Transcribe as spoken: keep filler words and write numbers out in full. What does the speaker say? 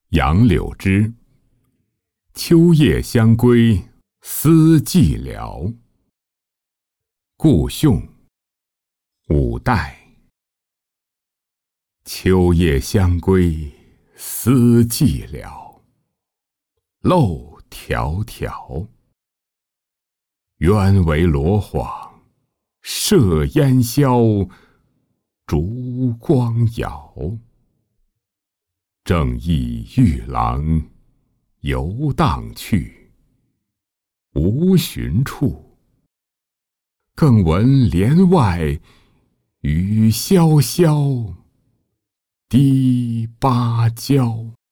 杨柳枝，秋夜相归思寂寥。顾兄，五代。秋夜相归思寂寥，漏迢迢。鸢为罗幌，射烟消，烛光摇。正忆玉郎游荡去，无寻处。更闻帘外雨潇潇，滴芭蕉。